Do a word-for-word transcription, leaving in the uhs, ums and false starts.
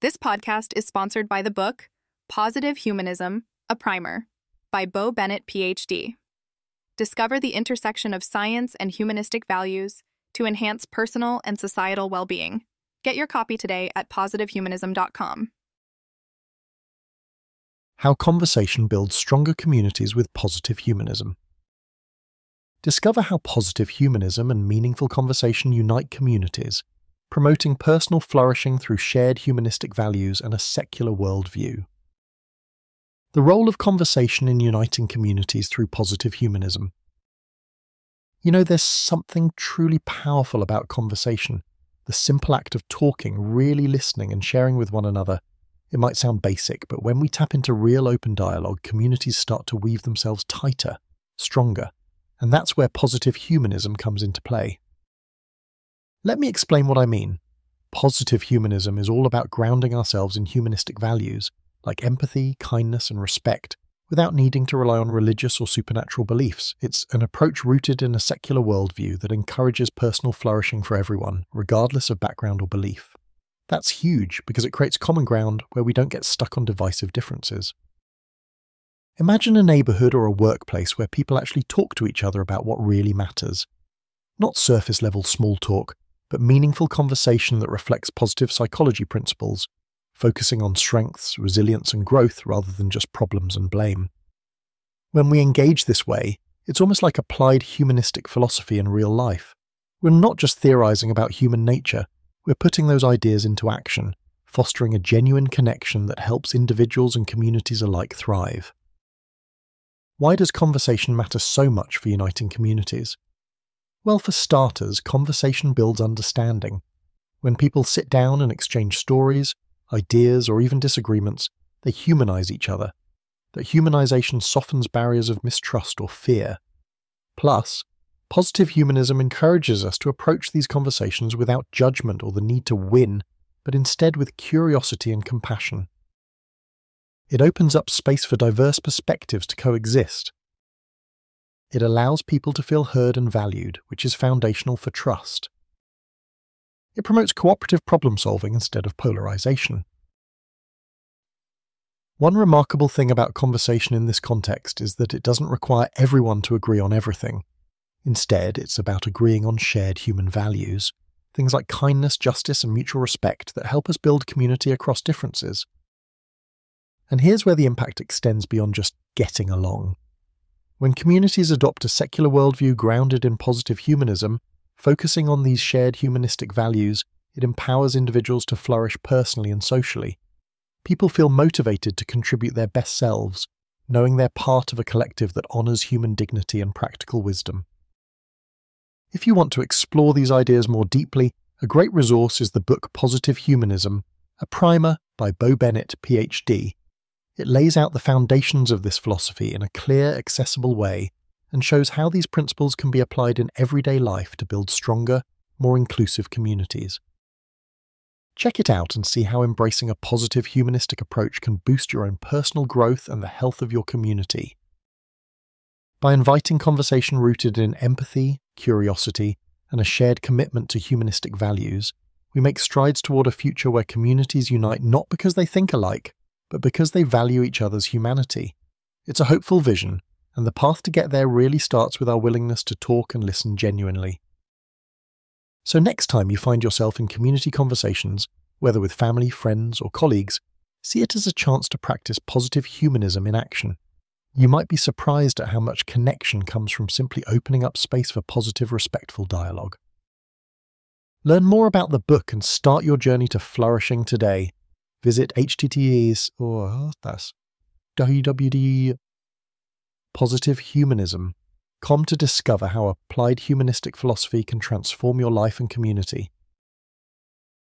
This podcast is sponsored by the book Positive Humanism, a Primer by Bo Bennett, P H D. Discover the intersection of science and humanistic values to enhance personal and societal well-being. Get your copy today at positive humanism dot com. How conversation builds stronger communities with positive humanism. Discover how positive humanism and meaningful conversation unite communities, promoting personal flourishing through shared humanistic values and a secular worldview. The role of conversation in uniting communities through positive humanism. You know, there's something truly powerful about conversation, the simple act of talking, really listening and sharing with one another. It might sound basic, but when we tap into real open dialogue, communities start to weave themselves tighter, stronger, and that's where positive humanism comes into play. Let me explain what I mean. Positive humanism is all about grounding ourselves in humanistic values, like empathy, kindness, and respect, without needing to rely on religious or supernatural beliefs. It's an approach rooted in a secular worldview that encourages personal flourishing for everyone, regardless of background or belief. That's huge because it creates common ground where we don't get stuck on divisive differences. Imagine a neighborhood or a workplace where people actually talk to each other about what really matters. Not surface-level small talk, but meaningful conversation that reflects positive psychology principles, focusing on strengths, resilience, and growth rather than just problems and blame. When we engage this way, it's almost like applied humanistic philosophy in real life. We're not just theorizing about human nature, we're putting those ideas into action, fostering a genuine connection that helps individuals and communities alike thrive. Why does conversation matter so much for uniting communities? Well, for starters, conversation builds understanding. When people sit down and exchange stories, ideas, or even disagreements, they humanize each other. That humanization softens barriers of mistrust or fear. Plus, positive humanism encourages us to approach these conversations without judgment or the need to win, but instead with curiosity and compassion. It opens up space for diverse perspectives to coexist. It allows people to feel heard and valued, which is foundational for trust. It promotes cooperative problem-solving instead of polarization. One remarkable thing about conversation in this context is that it doesn't require everyone to agree on everything. Instead, it's about agreeing on shared human values, things like kindness, justice, and mutual respect that help us build community across differences. And here's where the impact extends beyond just getting along. When communities adopt a secular worldview grounded in positive humanism, focusing on these shared humanistic values, it empowers individuals to flourish personally and socially. People feel motivated to contribute their best selves, knowing they're part of a collective that honors human dignity and practical wisdom. If you want to explore these ideas more deeply, a great resource is the book Positive Humanism, a primer by Bo Bennett, P H D. It lays out the foundations of this philosophy in a clear, accessible way and shows how these principles can be applied in everyday life to build stronger, more inclusive communities. Check it out and see how embracing a positive humanistic approach can boost your own personal growth and the health of your community. By inviting conversation rooted in empathy, curiosity, and a shared commitment to humanistic values, we make strides toward a future where communities unite not because they think alike, but because they value each other's humanity. It's a hopeful vision, and the path to get there really starts with our willingness to talk and listen genuinely. So next time you find yourself in community conversations, whether with family, friends, or colleagues, see it as a chance to practice positive humanism in action. You might be surprised at how much connection comes from simply opening up space for positive, respectful dialogue. Learn more about the book and start your journey to flourishing today. Visit https or that's www positive humanism dot com to discover how applied humanistic philosophy can transform your life and community.